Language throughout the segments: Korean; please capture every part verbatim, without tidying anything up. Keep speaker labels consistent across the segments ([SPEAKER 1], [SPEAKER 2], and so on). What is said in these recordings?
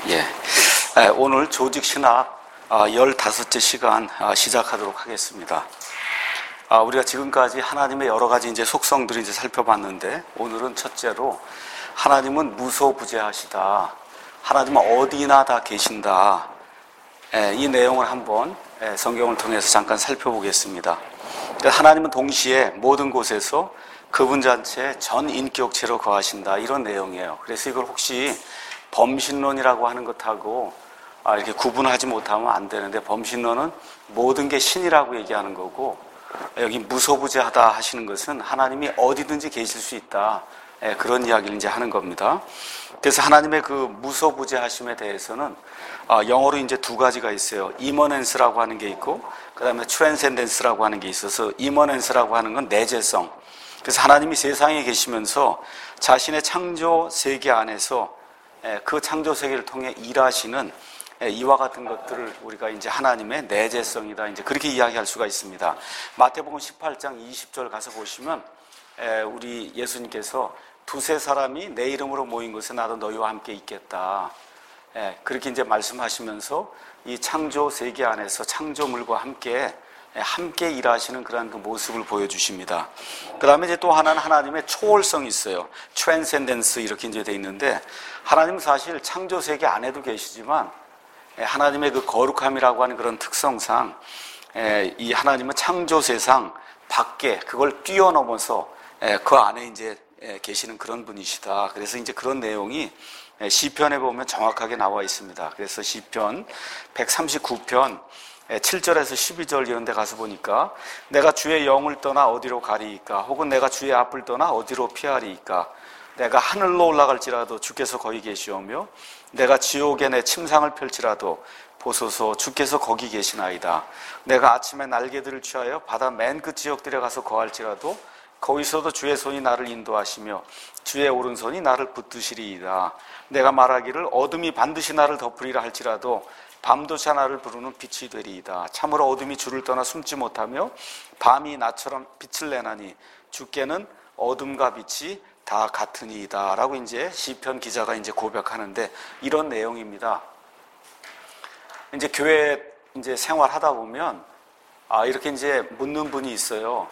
[SPEAKER 1] 예, 오늘 조직신학 열다섯째 시간 시작하도록 하겠습니다. 우리가 지금까지 하나님의 여러 가지 이제 속성들을 이제 살펴봤는데, 오늘은 첫째로 하나님은 무소부재하시다. 하나님은 어디나 다 계신다. 이 내용을 한번 성경을 통해서 잠깐 살펴보겠습니다. 하나님은 동시에 모든 곳에서 그분 자체 전 인격체로 거하신다. 이런 내용이에요. 그래서 이걸 혹시 범신론이라고 하는 것하고 이렇게 구분하지 못하면 안 되는데, 범신론은 모든 게 신이라고 얘기하는 거고, 여기 무소부재하다 하시는 것은 하나님이 어디든지 계실 수 있다. 그런 이야기를 이제 하는 겁니다. 그래서 하나님의 그 무소부재하심에 대해서는 영어로 이제 두 가지가 있어요. 이머넨스라고 하는 게 있고, 그 다음에 트랜센덴스라고 하는 게 있어서, 이머넨스라고 하는 건 내재성. 그래서 하나님이 세상에 계시면서 자신의 창조 세계 안에서 그 창조 세계를 통해 일하시는 이와 같은 것들을 우리가 이제 하나님의 내재성이다, 이제 그렇게 이야기할 수가 있습니다. 마태복음 십팔 장 이십 절 가서 보시면 우리 예수님께서 두세 사람이 내 이름으로 모인 곳에 나도 너희와 함께 있겠다, 그렇게 이제 말씀하시면서 이 창조 세계 안에서 창조물과 함께 함께 일하시는 그러한 그 모습을 보여주십니다. 그 다음에 이제 또 하나는 하나님의 초월성이 있어요. 트랜센덴스 이렇게 이제 돼 있는데, 하나님은 사실 창조 세계 안에도 계시지만 하나님의 그 거룩함이라고 하는 그런 특성상 이 하나님은 창조 세상 밖에 그걸 뛰어넘어서 그 안에 이제 계시는 그런 분이시다. 그래서 이제 그런 내용이 시편에 보면 정확하게 나와 있습니다. 그래서 시편 백삼십구 편 칠 절에서 십이 절 이런 데 가서 보니까, 내가 주의 영을 떠나 어디로 가리이까? 혹은 내가 주의 앞을 떠나 어디로 피하리이까? 내가 하늘로 올라갈지라도 주께서 거기 계시오며, 내가 지옥에 내 침상을 펼치라도 보소서 주께서 거기 계시나이다. 내가 아침에 날개들을 취하여 바다 맨 그 지역들에 가서 거할지라도 거기서도 주의 손이 나를 인도하시며 주의 오른손이 나를 붙드시리이다. 내가 말하기를 어둠이 반드시 나를 덮으리라 할지라도 밤도차 나를 부르는 빛이 되리이다. 참으로 어둠이 주를 떠나 숨지 못하며 밤이 나처럼 빛을 내나니 주께는 어둠과 빛이 다 같으니이다. 라고 이제 시편 기자가 이제 고백하는데, 이런 내용입니다. 이제 교회 이제 생활하다 보면 아 이렇게 이제 묻는 분이 있어요.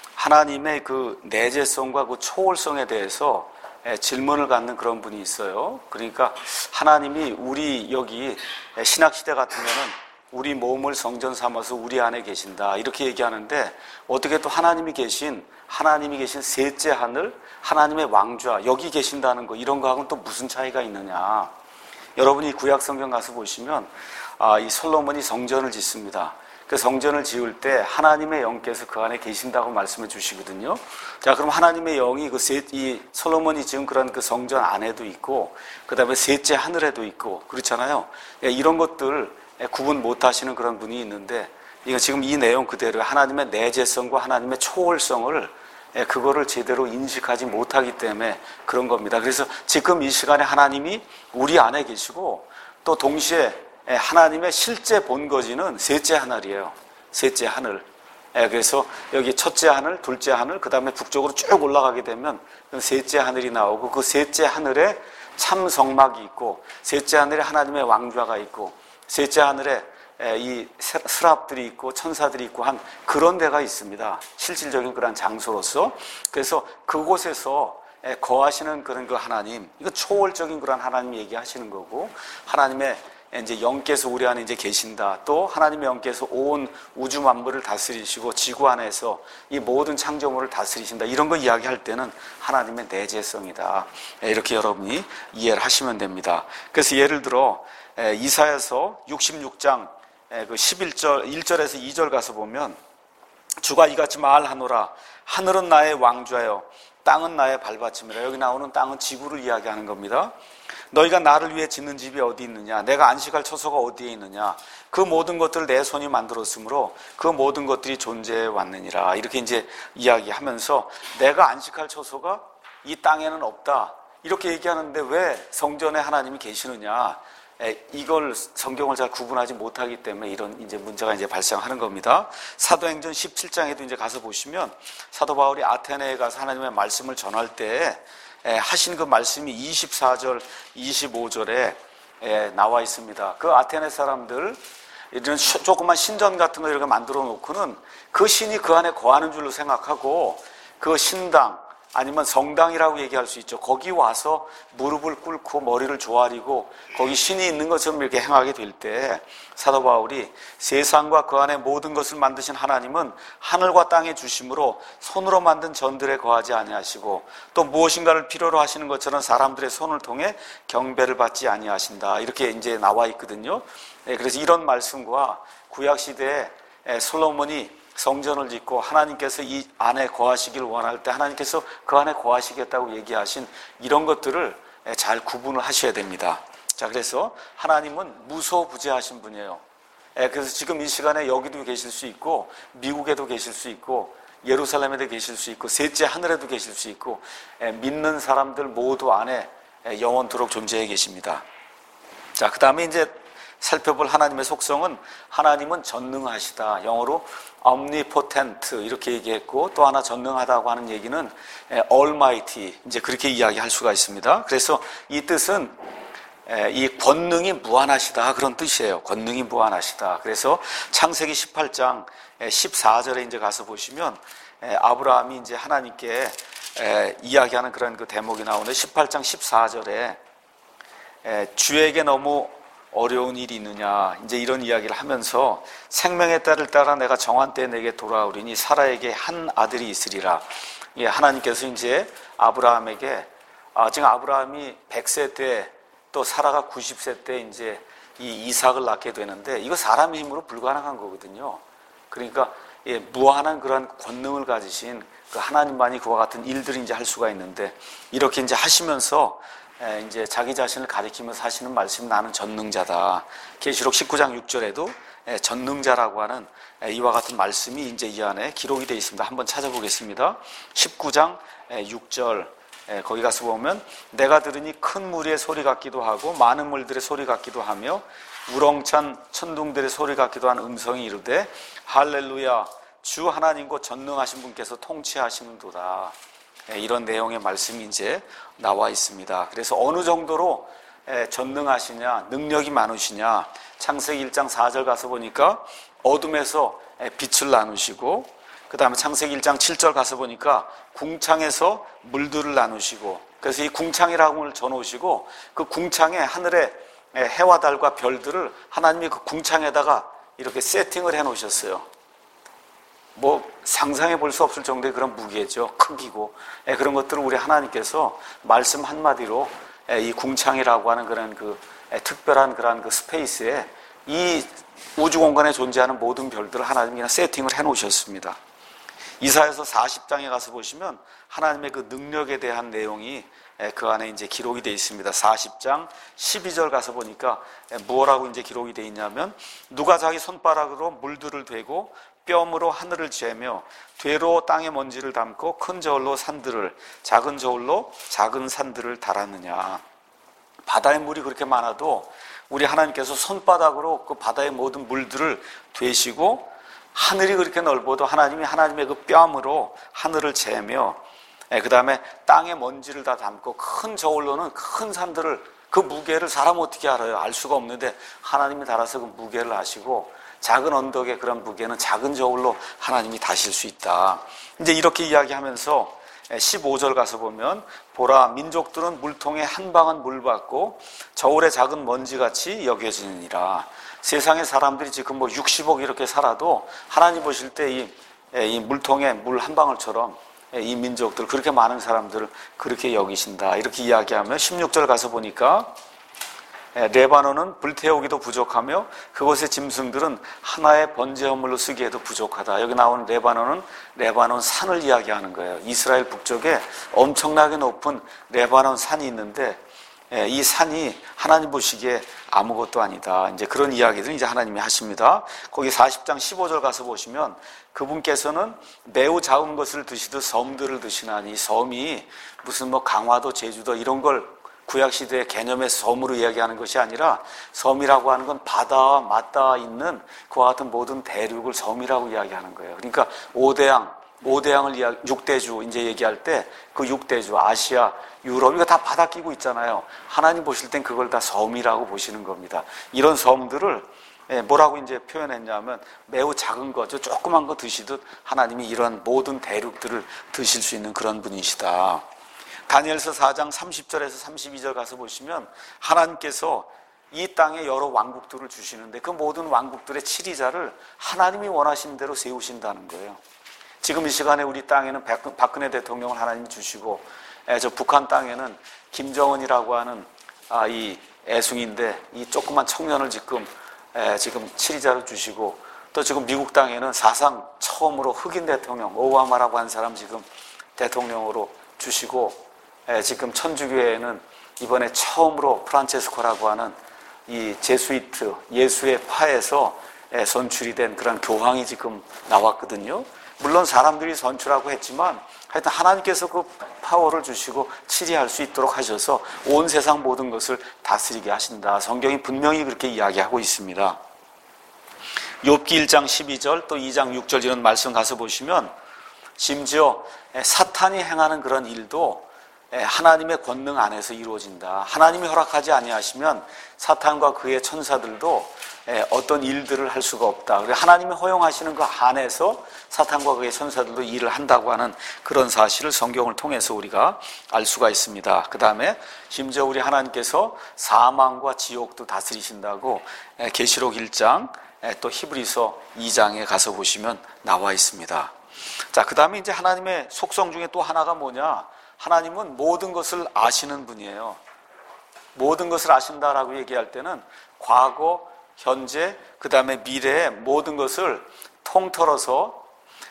[SPEAKER 1] 하나님의 그 내재성과 그 초월성에 대해서 질문을 갖는 그런 분이 있어요. 그러니까 하나님이 우리 여기 신학시대 같으면은 우리 몸을 성전 삼아서 우리 안에 계신다, 이렇게 얘기하는데, 어떻게 또 하나님이 계신 하나님이 계신 셋째 하늘, 하나님의 왕좌 여기 계신다는 거, 이런 거하고는 또 무슨 차이가 있느냐. 여러분이 구약 성경 가서 보시면 아, 이 솔로몬이 성전을 짓습니다. 그 성전을 지을 때 하나님의 영께서 그 안에 계신다고 말씀해 주시거든요. 자, 그럼 하나님의 영이 그 세, 이 솔로몬이 지은 그런 그 성전 안에도 있고, 그 다음에 셋째 하늘에도 있고, 그렇잖아요. 이런 것들 구분 못 하시는 그런 분이 있는데, 이거 지금 이 내용 그대로 하나님의 내재성과 하나님의 초월성을 그거를 제대로 인식하지 못하기 때문에 그런 겁니다. 그래서 지금 이 시간에 하나님이 우리 안에 계시고, 또 동시에 하나님의 실제 본거지는 셋째 하늘이에요. 셋째 하늘. 그래서 여기 첫째 하늘, 둘째 하늘, 그 다음에 북쪽으로 쭉 올라가게 되면 셋째 하늘이 나오고, 그 셋째 하늘에 참 성막이 있고, 셋째 하늘에 하나님의 왕좌가 있고, 셋째 하늘에 이 스랍들이 있고 천사들이 있고 한 그런 데가 있습니다. 실질적인 그런 장소로서. 그래서 그곳에서 거하시는 그런 그 하나님, 이거 초월적인 그런 하나님 얘기하시는 거고, 하나님의 이제 영께서 우리 안에 이제 계신다. 또 하나님의 영께서 온 우주 만물을 다스리시고 지구 안에서 이 모든 창조물을 다스리신다. 이런 거 이야기할 때는 하나님의 내재성이다. 이렇게 여러분이 이해를 하시면 됩니다. 그래서 예를 들어 이사야서 육십육 장 그 십일 절 일 절에서 이 절 가서 보면, 주가 이같이 말하노라. 하늘은 나의 왕좌요 땅은 나의 발받침이라. 여기 나오는 땅은 지구를 이야기하는 겁니다. 너희가 나를 위해 짓는 집이 어디 있느냐? 내가 안식할 처소가 어디에 있느냐? 그 모든 것들을 내 손이 만들었으므로 그 모든 것들이 존재해 왔느니라. 이렇게 이제 이야기하면서 내가 안식할 처소가 이 땅에는 없다, 이렇게 얘기하는데 왜 성전에 하나님이 계시느냐? 이걸 성경을 잘 구분하지 못하기 때문에 이런 이제 문제가 이제 발생하는 겁니다. 사도행전 십칠 장에도 이제 가서 보시면 사도 바울이 아테네에 가서 하나님의 말씀을 전할 때 하신 그 말씀이 이십사 절, 이십오 절에 나와 있습니다. 그 아테네 사람들 이런 조그만 신전 같은 거 이렇게 만들어 놓고는 그 신이 그 안에 거하는 줄로 생각하고 그 신당 아니면 성당이라고 얘기할 수 있죠. 거기 와서 무릎을 꿇고 머리를 조아리고 거기 신이 있는 것처럼 이렇게 행하게 될 때 사도 바울이 세상과 그 안에 모든 것을 만드신 하나님은 하늘과 땅의 주심으로 손으로 만든 전들에 거하지 아니하시고 또 무엇인가를 필요로 하시는 것처럼 사람들의 손을 통해 경배를 받지 아니하신다. 이렇게 이제 나와 있거든요. 그래서 이런 말씀과 구약 시대에 솔로몬이 성전을 짓고 하나님께서 이 안에 거하시길 원할 때 하나님께서 그 안에 거하시겠다고 얘기하신 이런 것들을 잘 구분을 하셔야 됩니다. 자, 그래서 하나님은 무소부재하신 분이에요. 그래서 지금 이 시간에 여기도 계실 수 있고 미국에도 계실 수 있고 예루살렘에도 계실 수 있고 셋째 하늘에도 계실 수 있고 믿는 사람들 모두 안에 영원토록 존재해 계십니다. 자, 그 다음에 이제 살펴볼 하나님의 속성은 하나님은 전능하시다. 영어로 omnipotent 이렇게 얘기했고 또 하나 전능하다고 하는 얘기는 almighty 이제 그렇게 이야기할 수가 있습니다. 그래서 이 뜻은 이 권능이 무한하시다 그런 뜻이에요. 권능이 무한하시다. 그래서 창세기 십팔 장 십사 절에 이제 가서 보시면 아브라함이 이제 하나님께 이야기하는 그런 그 대목이 나오는데 십팔 장 십사 절에 주에게 너무 어려운 일이 있느냐 이제 이런 이야기를 하면서 생명의 딸을 따라 내가 정한 때에 내게 돌아오리니 사라에게 한 아들이 있으리라. 예, 하나님께서 이제 아브라함에게 아, 지금 아브라함이 백 세 때 또 사라가 구십 세 때 이제 이 이삭을 낳게 되는데 이거 사람의 힘으로 불가능한 거거든요. 그러니까 예, 무한한 그러한 권능을 가지신 그 하나님만이 그와 같은 일들을 이제 할 수가 있는데 이렇게 이제 하시면서 이제 자기 자신을 가리키면서 하시는 말씀이 나는 전능자다. 계시록 십구 장 육 절에도 전능자라고 하는 이와 같은 말씀이 이제 이 안에 기록이 되어 있습니다. 한번 찾아보겠습니다. 십구 장 육 절 거기 가서 보면 내가 들으니 큰 무리의 소리 같기도 하고 많은 물들의 소리 같기도 하며 우렁찬 천둥들의 소리 같기도 한 음성이 이르되 할렐루야 주 하나님 곧 전능하신 분께서 통치하시는도다. 이런 내용의 말씀이 이제 나와 있습니다. 그래서 어느 정도로 전능하시냐, 능력이 많으시냐, 창세기 일 장 사 절 가서 보니까 어둠에서 빛을 나누시고, 그 다음에 창세기 일 장 칠 절 가서 보니까 궁창에서 물들을 나누시고, 그래서 이 궁창이라고 전오시고, 그 궁창에 하늘에 해와 달과 별들을 하나님이 그 궁창에다가 이렇게 세팅을 해 놓으셨어요. 뭐 상상해 볼 수 없을 정도의 그런 무게죠. 크기고 그런 것들을 우리 하나님께서 말씀 한마디로 이 궁창이라고 하는 그런 그 특별한 그런 그 스페이스에 이 우주 공간에 존재하는 모든 별들을 하나님이 그냥 세팅을 해 놓으셨습니다. 이사야서 사십 장에 가서 보시면 하나님의 그 능력에 대한 내용이 그 안에 이제 기록이 되어 있습니다. 사십 장 십이 절 가서 보니까 뭐라고 이제 기록이 되어 있냐면 누가 자기 손바닥으로 물들을 대고 뼘으로 하늘을 재며 되로 땅의 먼지를 담고 큰 저울로 산들을 작은 저울로 작은 산들을 달았느냐. 바다의 물이 그렇게 많아도 우리 하나님께서 손바닥으로 그 바다의 모든 물들을 되시고 하늘이 그렇게 넓어도 하나님이 하나님의 그 뺨으로 하늘을 재며 그 다음에 땅의 먼지를 다 담고 큰 저울로는 큰 산들을 그 무게를 사람 어떻게 알아요? 알 수가 없는데 하나님이 달아서 그 무게를 아시고 작은 언덕의 그런 무게는 작은 저울로 하나님이 다실 수 있다. 이제 이렇게 이야기하면서 십오 절 가서 보면 보라 민족들은 물통에 한 방울 물 받고 저울의 작은 먼지같이 여겨지느니라. 세상의 사람들이 지금 뭐 육십억 이렇게 살아도 하나님 보실 때 이 이 물통에 물 한 방울처럼 이 민족들 그렇게 많은 사람들을 그렇게 여기신다. 이렇게 이야기하면 십육 절 가서 보니까 레바논은 불태우기도 부족하며 그곳의 짐승들은 하나의 번제 허물로 쓰기에도 부족하다. 여기 나오는 레바논은 레바논 산을 이야기하는 거예요. 이스라엘 북쪽에 엄청나게 높은 레바논 산이 있는데 이 산이 하나님 보시기에 아무것도 아니다. 이제 그런 이야기들 이제 하나님이 하십니다. 거기 사십 장 십오 절 가서 보시면 그분께서는 매우 작은 것을 드시듯 섬들을 드시나니 섬이 무슨 뭐 강화도 제주도 이런 걸 구약시대의 개념의 섬으로 이야기하는 것이 아니라 섬이라고 하는 건 바다와 맞닿아 있는 그와 같은 모든 대륙을 섬이라고 이야기하는 거예요. 그러니까 오대양, 오대양을 이야, 육대주 이제 얘기할 때 그 육대주, 아시아, 유럽, 이거 다 바다 끼고 있잖아요. 하나님 보실 땐 그걸 다 섬이라고 보시는 겁니다. 이런 섬들을 뭐라고 이제 표현했냐면 매우 작은 거, 조그만 거 드시듯 하나님이 이런 모든 대륙들을 드실 수 있는 그런 분이시다. 다니엘서 사 장 삼십 절에서 삼십이 절 가서 보시면 하나님께서 이 땅에 여러 왕국들을 주시는데 그 모든 왕국들의 치리자를 하나님이 원하신 대로 세우신다는 거예요. 지금 이 시간에 우리 땅에는 박근혜 대통령을 하나님이 주시고, 저 북한 땅에는 김정은이라고 하는 아, 이 애숭인데 이 조그만 청년을 지금 에, 지금 치리자를 주시고, 또 지금 미국 땅에는 사상 처음으로 흑인 대통령 오바마라고 하는 사람 지금 대통령으로 주시고, 에, 지금 천주교회에는 이번에 처음으로 프란체스코라고 하는 이 제수이트 예수의 파에서 에, 선출이 된 그런 교황이 지금 나왔거든요. 물론 사람들이 선출하고 했지만 하여튼 하나님께서 그 파워를 주시고 치리할 수 있도록 하셔서 온 세상 모든 것을 다스리게 하신다. 성경이 분명히 그렇게 이야기하고 있습니다. 욥기 일 장 십이 절 또 이 장 육 절 이런 말씀 가서 보시면 심지어 사탄이 행하는 그런 일도 하나님의 권능 안에서 이루어진다. 하나님이 허락하지 아니하시면 사탄과 그의 천사들도 어떤 일들을 할 수가 없다. 하나님이 허용하시는 그 안에서 사탄과 그의 천사들도 일을 한다고 하는 그런 사실을 성경을 통해서 우리가 알 수가 있습니다. 그 다음에 심지어 우리 하나님께서 사망과 지옥도 다스리신다고 계시록 일 장 또 히브리서 이 장에 가서 보시면 나와 있습니다. 자, 그 다음에 이제 하나님의 속성 중에 또 하나가 뭐냐? 하나님은 모든 것을 아시는 분이에요. 모든 것을 아신다라고 얘기할 때는 과거, 현재, 그 다음에 미래의 모든 것을 통틀어서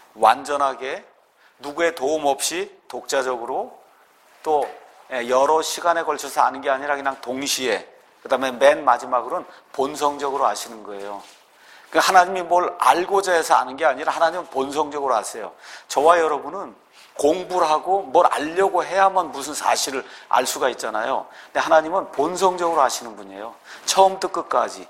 [SPEAKER 1] 완전하게 누구의 도움 없이 독자적으로 또 여러 시간에 걸쳐서 아는 게 아니라 그냥 동시에, 그 다음에 맨 마지막으로는 본성적으로 아시는 거예요. 하나님이 뭘 알고자 해서 아는 게 아니라 하나님은 본성적으로 아세요. 저와 여러분은 공부를 하고 뭘 알려고 해야만 무슨 사실을 알 수가 있잖아요. 근데 하나님은 본성적으로 아시는 분이에요. 처음부터 끝까지.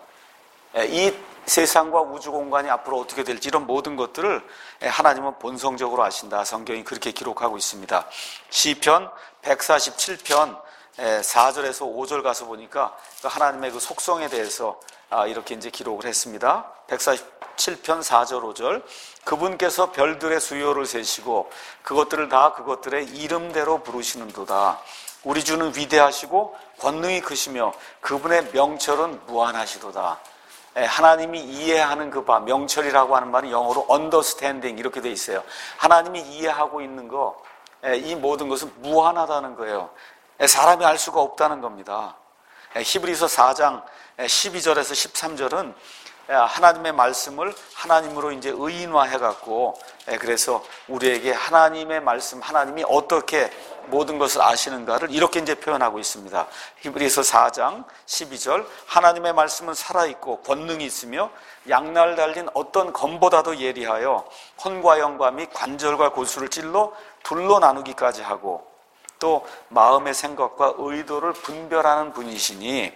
[SPEAKER 1] 이 세상과 우주 공간이 앞으로 어떻게 될지 이런 모든 것들을 하나님은 본성적으로 아신다. 성경이 그렇게 기록하고 있습니다. 시편 백사십칠 편 사 절에서 오 절 가서 보니까 하나님의 그 속성에 대해서 이렇게 이제 기록을 했습니다. 백사십칠 편 사 절 오 절. 그분께서 별들의 수요를 세시고 그것들을 다 그것들의 이름대로 부르시는도다. 우리 주는 위대하시고 권능이 크시며 그분의 명철은 무한하시도다. 하나님이 이해하는 그 바, 명철이라고 하는 말은 영어로 understanding 이렇게 돼 있어요. 하나님이 이해하고 있는 거, 이 모든 것은 무한하다는 거예요. 사람이 알 수가 없다는 겁니다. 히브리서 사 장 십이 절에서 십삼 절은 하나님의 말씀을 하나님으로 이제 의인화해갖고, 그래서 우리에게 하나님의 말씀, 하나님이 어떻게 모든 것을 아시는가를 이렇게 이제 표현하고 있습니다. 히브리서 사 장 십이 절, 하나님의 말씀은 살아있고 권능이 있으며 양날 달린 어떤 검보다도 예리하여 혼과 영과 및 관절과 골수를 찔러 둘로 나누기까지 하고 또 마음의 생각과 의도를 분별하는 분이시니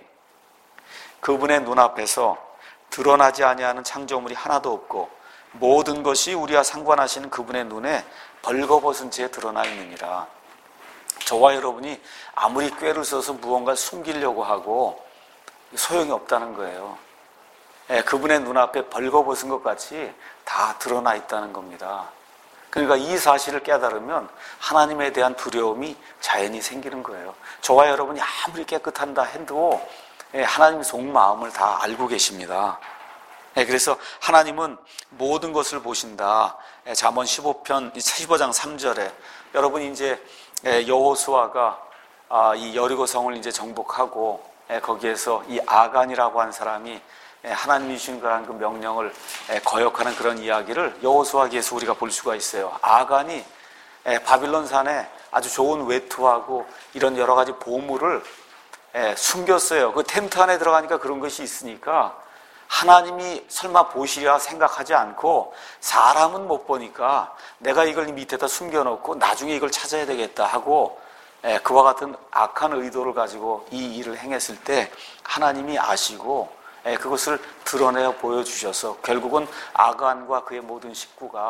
[SPEAKER 1] 그분의 눈앞에서 드러나지 아니하는 창조물이 하나도 없고 모든 것이 우리와 상관하시는 그분의 눈에 벌거벗은 채 드러나 있느니라. 저와 여러분이 아무리 꾀를 써서 무언가를 숨기려고 하고 소용이 없다는 거예요. 그분의 눈앞에 벌거벗은 것 같이 다 드러나 있다는 겁니다. 그러니까 이 사실을 깨달으면 하나님에 대한 두려움이 자연히 생기는 거예요. 저와 여러분이 아무리 깨끗한다 해도 하나님의 속마음을 다 알고 계십니다. 그래서 하나님은 모든 것을 보신다. 잠언 십오 편 십오 장 삼 절에 여러분이 이제 여호수아가 이 여리고 성을 이제 정복하고 거기에서 이 아간이라고 하는 사람이 하나님이 주신 그런 그 명령을 거역하는 그런 이야기를 여호수아기에서 우리가 볼 수가 있어요. 아간이 바빌론 산에 아주 좋은 외투하고 이런 여러 가지 보물을 숨겼어요. 그 텐트 안에 들어가니까 그런 것이 있으니까 하나님이 설마 보시리라 생각하지 않고 사람은 못 보니까 내가 이걸 밑에다 숨겨놓고 나중에 이걸 찾아야 되겠다 하고 그와 같은 악한 의도를 가지고 이 일을 행했을 때 하나님이 아시고 그것을 드러내어 보여주셔서 결국은 아간과 그의 모든 식구가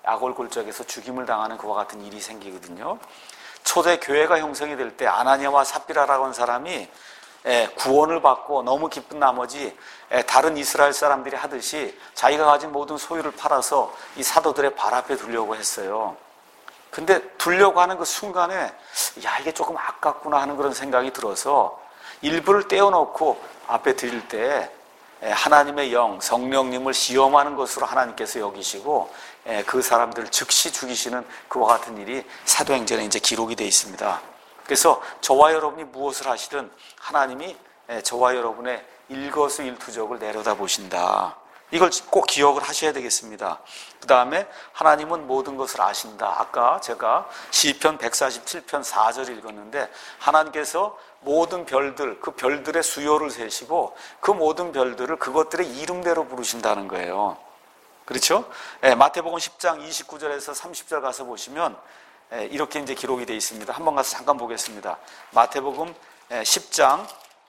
[SPEAKER 1] 야골골적에서 죽임을 당하는 그와 같은 일이 생기거든요. 초대 교회가 형성이 될 때 아나니아와 삽비라라고 하는 사람이 구원을 받고 너무 기쁜 나머지 다른 이스라엘 사람들이 하듯이 자기가 가진 모든 소유를 팔아서 이 사도들의 발 앞에 두려고 했어요. 근데 두려고 하는 그 순간에 야, 이게 조금 아깝구나 하는 그런 생각이 들어서 일부를 떼어놓고 앞에 드릴 때 하나님의 영, 성령님을 시험하는 것으로 하나님께서 여기시고 그 사람들을 즉시 죽이시는 그와 같은 일이 사도행전에 이제 기록이 되어 있습니다. 그래서 저와 여러분이 무엇을 하시든 하나님이 저와 여러분의 일거수일투족을 내려다 보신다. 이걸 꼭 기억을 하셔야 되겠습니다. 그 다음에 하나님은 모든 것을 아신다. 아까 제가 시편 백사십칠 편 사 절 읽었는데 하나님께서 모든 별들, 그 별들의 수요를 세시고 그 모든 별들을 그것들의 이름대로 부르신다는 거예요. 그렇죠? 예, 마태복음 십 장 이십구 절에서 삼십 절 가서 보시면 예, 이렇게 이제 기록이 되어 있습니다. 한번 가서 잠깐 보겠습니다. 마태복음 예, 십 장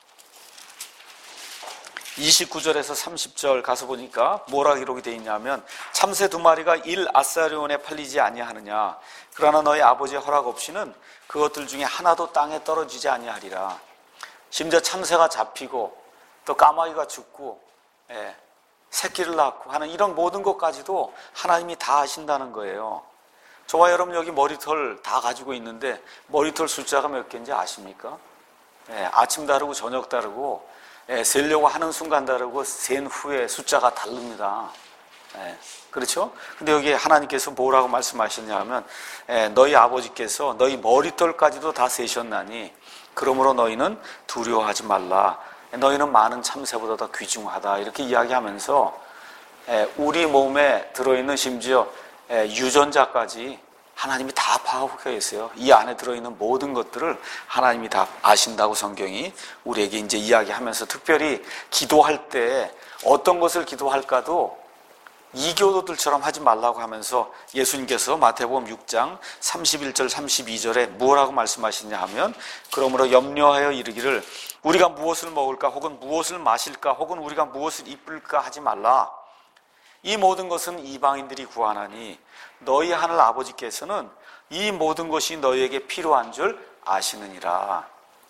[SPEAKER 1] 이십구 절에서 삼십 절 가서 보니까 뭐라 기록이 되어 있냐면 참새 두 마리가 일 아사리온에 팔리지 아니하느냐. 그러나 너희 아버지의 허락 없이는 그것들 중에 하나도 땅에 떨어지지 아니하리라. 심지어 참새가 잡히고 또 까마귀가 죽고 예, 새끼를 낳고 하는 이런 모든 것까지도 하나님이 다 아신다는 거예요. 저와 여러분 여기 머리털 다 가지고 있는데 머리털 숫자가 몇 개인지 아십니까? 예, 아침 다르고 저녁 다르고 예, 세려고 하는 순간 다르고 센 후에 숫자가 다릅니다. 예, 그렇죠? 근데 여기 하나님께서 뭐라고 말씀하시냐 하면 예, 너희 아버지께서 너희 머리털까지도 다 세셨나니 그러므로 너희는 두려워하지 말라. 너희는 많은 참새보다 더 귀중하다. 이렇게 이야기하면서 예, 우리 몸에 들어있는 심지어 예, 유전자까지 하나님이 다 파악하고 있어요. 이 안에 들어있는 모든 것들을 하나님이 다 아신다고 성경이 우리에게 이제 이야기하면서 특별히 기도할 때 어떤 것을 기도할까도 이교도들처럼 하지 말라고 하면서 예수님께서 마태복음 육 장 삼십일 절 삼십이 절에 무엇라고 말씀하시냐 하면 그러므로 염려하여 이르기를 우리가 무엇을 먹을까 혹은 무엇을 마실까 혹은 우리가 무엇을 입을까 하지 말라. 이 모든 것은 이방인들이 구하나니 너희 하늘 아버지께서는 이 모든 것이 너희에게 필요한 줄 아시느니라.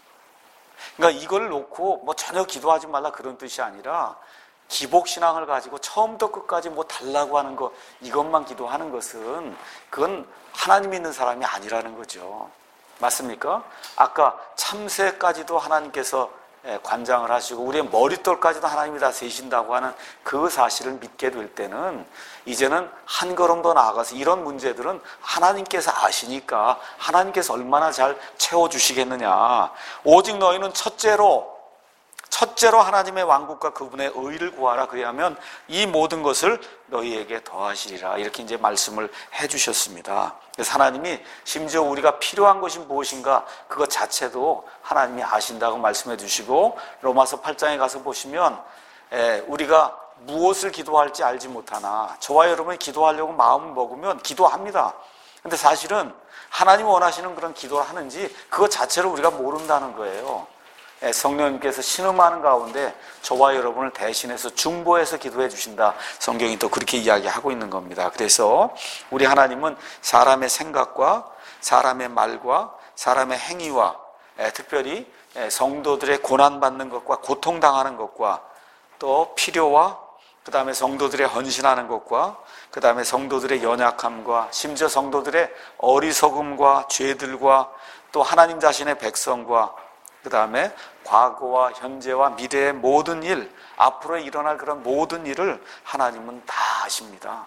[SPEAKER 1] 그러니까 이걸 놓고 뭐 전혀 기도하지 말라 그런 뜻이 아니라 기복신앙을 가지고 처음부터 끝까지 뭐 달라고 하는 거 이것만 기도하는 것은 그건 하나님 믿는 사람이 아니라는 거죠. 맞습니까? 아까 참새까지도 하나님께서 관장을 하시고 우리의 머릿돌까지도 하나님이 다 세신다고 하는 그 사실을 믿게 될 때는 이제는 한 걸음 더 나아가서 이런 문제들은 하나님께서 아시니까 하나님께서 얼마나 잘 채워주시겠느냐. 오직 너희는 첫째로 첫째로 하나님의 왕국과 그분의 의를 구하라. 그리하면 이 모든 것을 너희에게 더하시리라. 이렇게 이제 말씀을 해주셨습니다. 그래서 하나님이 심지어 우리가 필요한 것이 무엇인가 그것 자체도 하나님이 아신다고 말씀해 주시고 로마서 팔 장에 가서 보시면 우리가 무엇을 기도할지 알지 못하나 저와 여러분이 기도하려고 마음을 먹으면 기도합니다. 근데 사실은 하나님이 원하시는 그런 기도를 하는지 그것 자체를 우리가 모른다는 거예요. 성령님께서 신음하는 가운데 저와 여러분을 대신해서 중보해서 기도해 주신다. 성경이 또 그렇게 이야기하고 있는 겁니다. 그래서 우리 하나님은 사람의 생각과 사람의 말과 사람의 행위와 특별히 성도들의 고난받는 것과 고통당하는 것과 또 필요와 그 다음에 성도들의 헌신하는 것과 그 다음에 성도들의 연약함과 심지어 성도들의 어리석음과 죄들과 또 하나님 자신의 백성과 그 다음에 과거와 현재와 미래의 모든 일, 앞으로 일어날 그런 모든 일을 하나님은 다 아십니다.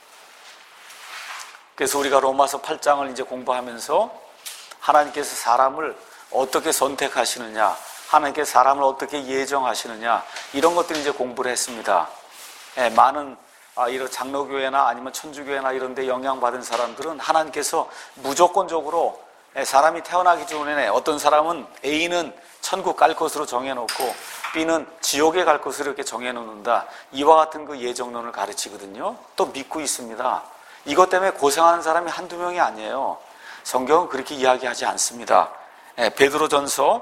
[SPEAKER 1] 그래서 우리가 로마서 팔 장을 이제 공부하면서 하나님께서 사람을 어떻게 선택하시느냐, 하나님께서 사람을 어떻게 예정하시느냐, 이런 것들을 이제 공부를 했습니다. 예, 많은 아, 이런 장로교회나 아니면 천주교회나 이런 데 영향받은 사람들은 하나님께서 무조건적으로 사람이 태어나기 전에 어떤 사람은 A는 천국 갈 것으로 정해놓고 B는 지옥에 갈 것으로 이렇게 정해놓는다. 이와 같은 그 예정론을 가르치거든요. 또 믿고 있습니다. 이것 때문에 고생하는 사람이 한두 명이 아니에요. 성경은 그렇게 이야기하지 않습니다. 베드로전서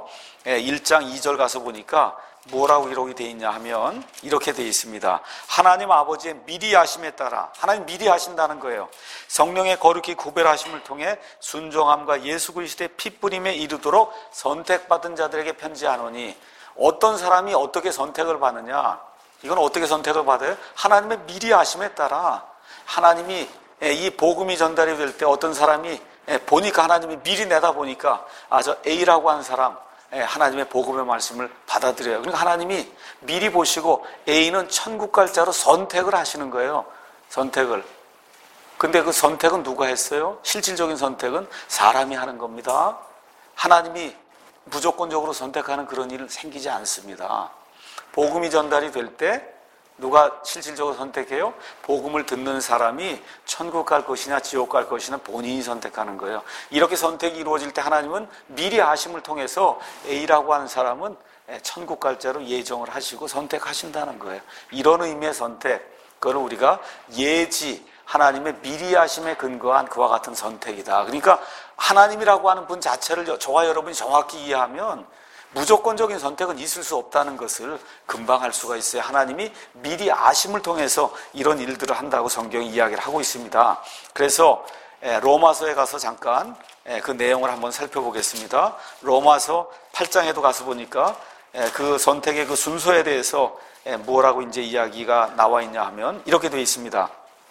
[SPEAKER 1] 일 장 이 절 가서 보니까 뭐라고 기록이 되어 있냐 하면 이렇게 되어 있습니다. 하나님 아버지의 미리 하심에 따라, 하나님 미리 하신다는 거예요. 성령의 거룩히 구별하심을 통해 순종함과 예수 그리스도의 핏부림에 이르도록 선택받은 자들에게 편지하노니, 어떤 사람이 어떻게 선택을 받느냐, 이건 어떻게 선택을 받아요? 하나님의 미리 하심에 따라. 하나님이 이 복음이 전달이 될 때 어떤 사람이 보니까, 하나님이 미리 내다 보니까 아, 저 A라고 하는 사람 하나님의 복음의 말씀을 받아들여요. 그러니까 하나님이 미리 보시고 A는 천국 갈 자로 선택을 하시는 거예요. 선택을. 근데 그 선택은 누가 했어요? 실질적인 선택은 사람이 하는 겁니다. 하나님이 무조건적으로 선택하는 그런 일은 생기지 않습니다. 복음이 전달이 될 때 누가 실질적으로 선택해요? 복음을 듣는 사람이 천국 갈 것이냐 지옥 갈 것이냐 본인이 선택하는 거예요. 이렇게 선택이 이루어질 때 하나님은 미리 아심을 통해서 A라고 하는 사람은 천국 갈 자로 예정을 하시고 선택하신다는 거예요. 이런 의미의 선택, 그거는 우리가 예지, 하나님의 미리 하심에 근거한 그와 같은 선택이다. 그러니까 하나님이라고 하는 분 자체를 저와 여러분이 정확히 이해하면 무조건적인 선택은 있을 수 없다는 것을 금방 알 수가 있어요. 하나님이 미리 아심을 통해서 이런 일들을 한다고 성경이 이야기를 하고 있습니다. 그래서 로마서에 가서 잠깐 그 내용을 한번 살펴보겠습니다. 로마서 팔 장에도 가서 보니까 그 선택의 그 순서에 대해서 뭐라고 이제 이야기가 나와 있냐 하면 이렇게 되어 있습니다.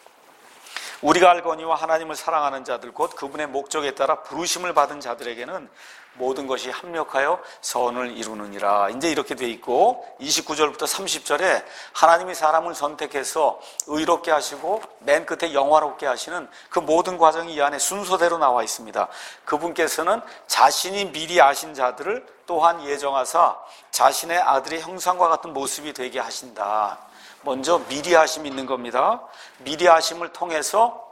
[SPEAKER 1] 우리가 알거니와 하나님을 사랑하는 자들 곧 그분의 목적에 따라 부르심을 받은 자들에게는 모든 것이 합력하여 선을 이루느니라. 이제 이렇게 돼 있고, 이십구 절부터 삼십 절에 하나님이 사람을 선택해서 의롭게 하시고 맨 끝에 영화롭게 하시는 그 모든 과정이 이 안에 순서대로 나와 있습니다. 그분께서는 자신이 미리 아신 자들을 또한 예정하사 자신의 아들의 형상과 같은 모습이 되게 하신다. 먼저 미리 하심이 있는 겁니다. 미리 하심을 통해서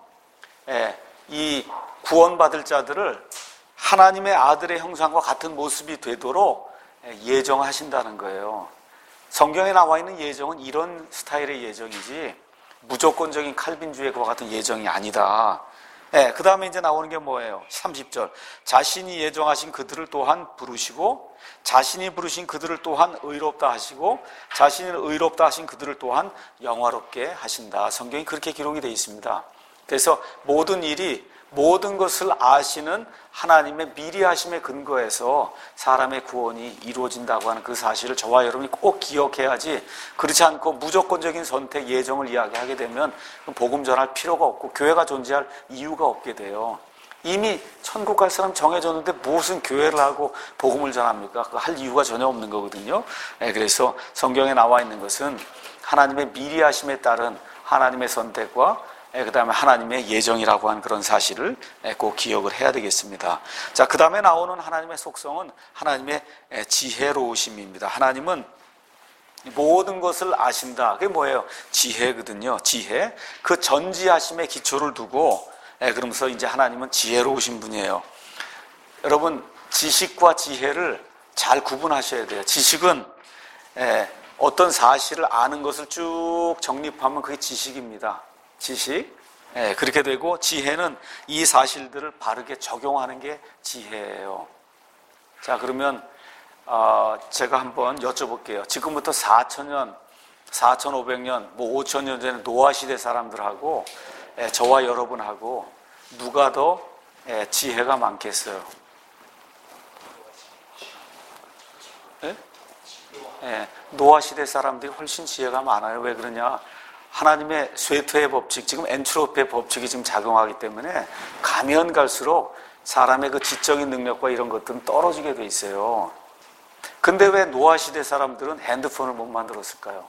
[SPEAKER 1] 이 구원받을 자들을 하나님의 아들의 형상과 같은 모습이 되도록 예정하신다는 거예요. 성경에 나와 있는 예정은 이런 스타일의 예정이지 무조건적인 칼빈주의 그와 같은 예정이 아니다. 네, 그 다음에 이제 나오는 게 뭐예요? 삼십 절. 자신이 예정하신 그들을 또한 부르시고 자신이 부르신 그들을 또한 의롭다 하시고 자신이 의롭다 하신 그들을 또한 영화롭게 하신다. 성경이 그렇게 기록이 되어 있습니다. 그래서 모든 일이 모든 것을 아시는 하나님의 미리 하심에 근거해서 사람의 구원이 이루어진다고 하는 그 사실을 저와 여러분이 꼭 기억해야지, 그렇지 않고 무조건적인 선택, 예정을 이야기하게 되면 복음 전할 필요가 없고 교회가 존재할 이유가 없게 돼요. 이미 천국 갈 사람 정해졌는데 무슨 교회를 하고 복음을 전합니까? 그거 할 이유가 전혀 없는 거거든요. 그래서 성경에 나와 있는 것은 하나님의 미리 하심에 따른 하나님의 선택과 그 다음에 하나님의 예정이라고 하는 그런 사실을 꼭 기억을 해야 되겠습니다. 자, 그 다음에 나오는 하나님의 속성은 하나님의 지혜로우심입니다. 하나님은 모든 것을 아신다. 그게 뭐예요? 지혜거든요. 지혜. 그 전지하심의 기초를 두고, 그러면서 이제 하나님은 지혜로우신 분이에요. 여러분, 지식과 지혜를 잘 구분하셔야 돼요. 지식은 어떤 사실을 아는 것을 쭉 정립하면 그게 지식입니다. 지식. 예, 그렇게 되고, 지혜는 이 사실들을 바르게 적용하는 게 지혜예요. 자, 그러면 어, 제가 한번 여쭤볼게요. 지금부터 사천 년, 사천오백 년, 뭐 오천 년 전에 노아 시대 사람들하고 예, 저와 여러분하고 누가 더 예, 지혜가 많겠어요? 예? 예, 노아 시대 사람들이 훨씬 지혜가 많아요. 왜 그러냐? 하나님의 쇠퇴의 법칙, 지금 엔트로피의 법칙이 지금 작용하기 때문에 가면 갈수록 사람의 그 지적인 능력과 이런 것들은 떨어지게 돼 있어요. 근데 왜 노아 시대 사람들은 핸드폰을 못 만들었을까요?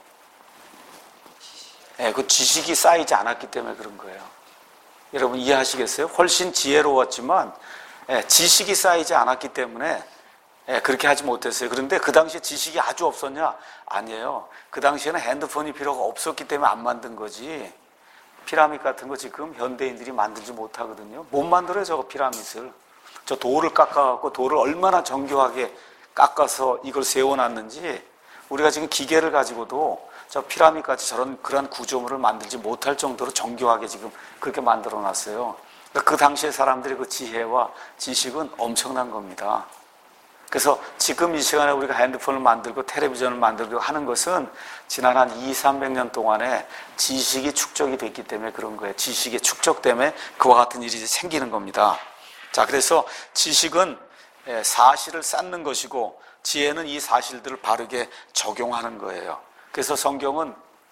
[SPEAKER 1] 네, 그 지식이 쌓이지 않았기 때문에 그런 거예요. 여러분 이해하시겠어요? 훨씬 지혜로웠지만 네, 지식이 쌓이지 않았기 때문에 예, 그렇게 하지 못했어요. 그런데 그 당시에 지식이 아주 없었냐? 아니에요. 그 당시에는 핸드폰이 필요가 없었기 때문에 안 만든 거지. 피라밋 같은 거 지금 현대인들이 만들지 못하거든요. 못 만들어요, 저거 피라밋을. 저 돌을 깎아갖고 돌을 얼마나 정교하게 깎아서 이걸 세워놨는지 우리가 지금 기계를 가지고도 저 피라밋 같이 저런 그런 구조물을 만들지 못할 정도로 정교하게 지금 그렇게 만들어 놨어요. 그러니까 그 당시에 사람들의 그 지혜와 지식은 엄청난 겁니다. 그래서 지금 이 시간에 우리가 핸드폰을 만들고 텔레비전을 만들고 하는 것은 지난 한 이삼백 년 동안에 지식이 축적이 됐기 때문에 그런 거예요. 지식의 축적 때문에 그와 같은 일이 생기는 겁니다. 자, 그래서 지식은 사실을 쌓는 것이고 지혜는 이 사실들을 바르게 적용하는 거예요. 그래서 성경은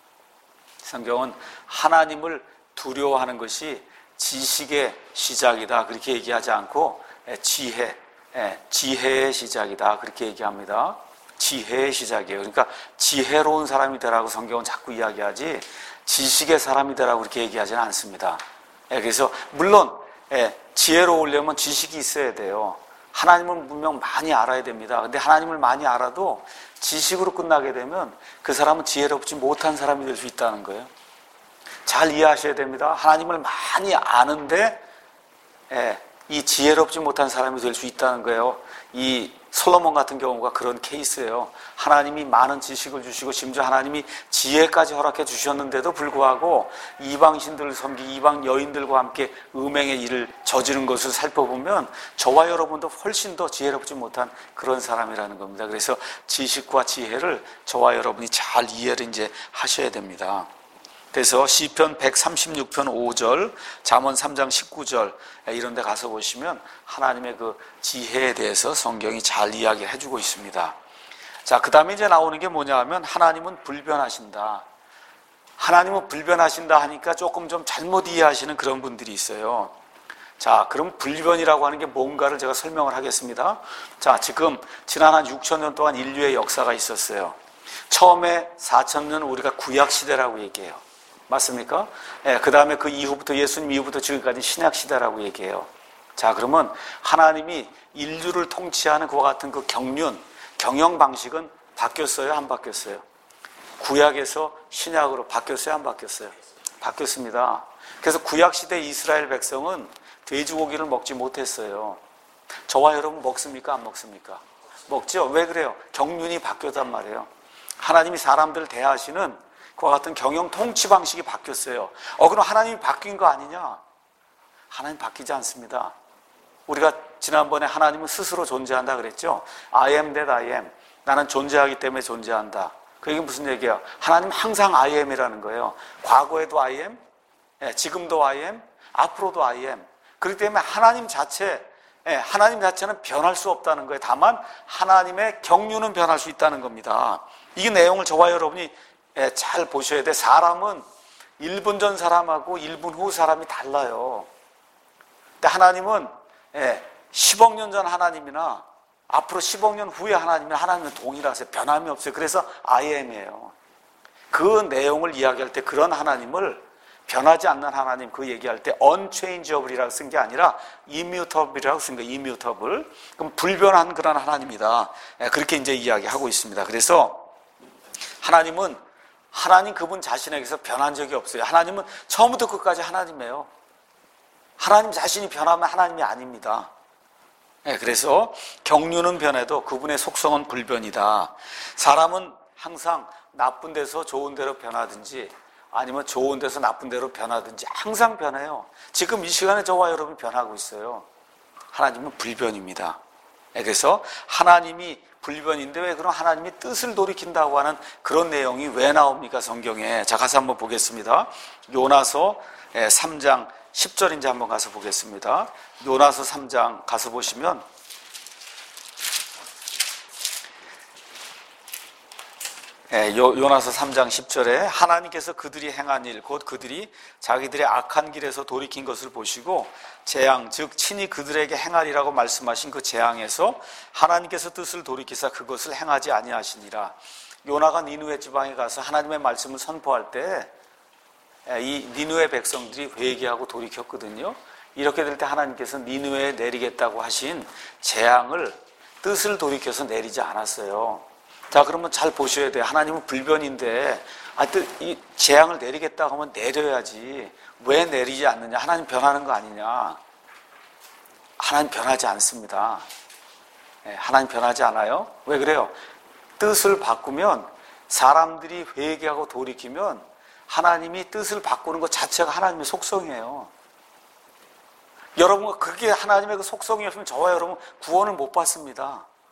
[SPEAKER 1] 성경은 하나님을 두려워하는 것이 지식의 시작이다 그렇게 얘기하지 않고 지혜, 지혜의 시작이다 그렇게 얘기합니다. 지혜의 시작이에요. 그러니까 지혜로운 사람이 되라고 성경은 자꾸 이야기하지 지식의 사람이 되라고 그렇게 얘기하지는 않습니다. 그래서 물론 지혜로우려면 지식이 있어야 돼요. 하나님을 분명 많이 알아야 됩니다. 근데 하나님을 많이 알아도 지식으로 끝나게 되면 그 사람은 지혜롭지 못한 사람이 될 수 있다는 거예요. 잘 이해하셔야 됩니다. 하나님을 많이 아는데 예, 이 지혜롭지 못한 사람이 될 수 있다는 거예요. 이 솔로몬 같은 경우가 그런 케이스예요. 하나님이 많은 지식을 주시고 심지어 하나님이 지혜까지 허락해 주셨는데도 불구하고 이방신들을 섬기고 이방 여인들과 함께 음행의 일을 저지른 것을 살펴보면 저와 여러분도 훨씬 더 지혜롭지 못한 그런 사람이라는 겁니다. 그래서 지식과 지혜를 저와 여러분이 잘 이해를 이제 하셔야 됩니다. 그래서 시편 백삼십육 편 오 절, 잠언 삼 장 십구 절 이런 데 가서 보시면 하나님의 그 지혜에 대해서 성경이 잘 이야기를 해주고 있습니다. 자, 그 다음에 이제 나오는 게 뭐냐 하면 하나님은 불변하신다. 하나님은 불변하신다 하니까 조금 좀 잘못 이해하시는 그런 분들이 있어요. 자, 그럼 불변이라고 하는 게 뭔가를 제가 설명을 하겠습니다. 자, 지금 지난 한 육천 년 동안 인류의 역사가 있었어요. 처음에 사천 년 우리가 구약시대라고 얘기해요. 맞습니까? 예, 그 다음에 그 이후부터 예수님 이후부터 지금까지 신약시대라고 얘기해요. 자, 그러면 하나님이 인류를 통치하는 그와 같은 그 경륜, 경영 방식은 바뀌었어요? 안 바뀌었어요? 구약에서 신약으로 바뀌었어요? 안 바뀌었어요? 바뀌었습니다. 그래서 구약시대 이스라엘 백성은 돼지고기를 먹지 못했어요. 저와 여러분 먹습니까? 안 먹습니까? 먹죠? 왜 그래요? 경륜이 바뀌었단 말이에요. 하나님이 사람들을 대하시는 그와 같은 경영 통치 방식이 바뀌었어요. 어, 그럼 하나님이 바뀐 거 아니냐? 하나님 바뀌지 않습니다. 우리가 지난번에 하나님은 스스로 존재한다 그랬죠? I am that I am. 나는 존재하기 때문에 존재한다. 그게 무슨 얘기야? 하나님 항상 I am이라는 거예요. 과거에도 I am, 지금도 I am, 앞으로도 I am. 그렇기 때문에 하나님 자체, 하나님 자체는 변할 수 없다는 거예요. 다만 하나님의 경륜은 변할 수 있다는 겁니다. 이 내용을 저와 여러분이 잘 보셔야 돼. 사람은 일 분 전 사람하고 일 분 후 사람이 달라요. 근데 하나님은 십억 년 전 하나님이나 앞으로 십억 년 후에 하나님이나 하나님은 동일하세요. 변함이 없어요. 그래서 I am이에요. 그 내용을 이야기할 때 그런 하나님을 변하지 않는 하나님 그 얘기할 때 unchangeable이라고 쓴 게 아니라 immutable이라고 쓴 거예요. immutable. 그럼 불변한 그런 하나님이다. 그렇게 이제 이야기하고 있습니다. 그래서 하나님은 하나님 그분 자신에게서 변한 적이 없어요. 하나님은 처음부터 끝까지 하나님이에요. 하나님 자신이 변하면 하나님이 아닙니다. 네, 그래서 경륜은 변해도 그분의 속성은 불변이다. 사람은 항상 나쁜 데서 좋은 데로 변하든지 아니면 좋은 데서 나쁜 데로 변하든지 항상 변해요. 지금 이 시간에 저와 여러분이 변하고 있어요. 하나님은 불변입니다. 네, 그래서 하나님이 불변인데 왜 그럼 하나님이 뜻을 돌이킨다고 하는 그런 내용이 왜 나옵니까? 성경에. 자, 가서 한번 보겠습니다. 요나서 삼 장 십 절인지 한번 가서 보겠습니다. 요나서 삼 장 가서 보시면 요, 요나서 삼 장 십 절에 하나님께서 그들이 행한 일, 곧 그들이 자기들의 악한 길에서 돌이킨 것을 보시고 재앙, 즉 친히 그들에게 행하리라고 말씀하신 그 재앙에서 하나님께서 뜻을 돌이키사 그것을 행하지 아니하시니라. 요나가 니느웨 지방에 가서 하나님의 말씀을 선포할 때 이 니느웨 백성들이 회개하고 돌이켰거든요. 이렇게 될 때 하나님께서 니느웨에 내리겠다고 하신 재앙을 뜻을 돌이켜서 내리지 않았어요. 자, 그러면 잘 보셔야 돼요. 하나님은 불변인데 아, 이 재앙을 내리겠다고 하면 내려야지. 왜 내리지 않느냐? 하나님 변하는 거 아니냐? 하나님 변하지 않습니다. 네, 하나님 변하지 않아요. 왜 그래요? 뜻을 바꾸면 사람들이 회개하고 돌이키면 하나님이 뜻을 바꾸는 것 자체가 하나님의 속성이에요. 여러분과 그게 하나님의 그 속성이었으면 저와 여러분 구원을 못 받습니다.